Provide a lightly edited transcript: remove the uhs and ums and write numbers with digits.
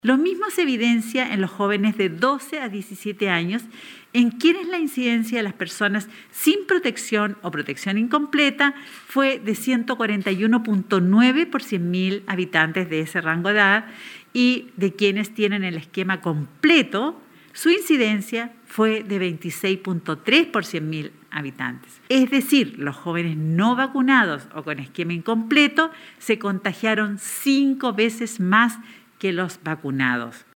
Lo mismo se evidencia en los jóvenes de 12 a 17 años, en quienes la incidencia de las personas sin protección o protección incompleta fue de 141.9 por 100.000 habitantes de ese rango de edad, y de quienes tienen el esquema completo, su incidencia fue de 26.3 por 100.000 habitantes. Es decir, los jóvenes no vacunados o con esquema incompleto se contagiaron 5 veces más que los vacunados.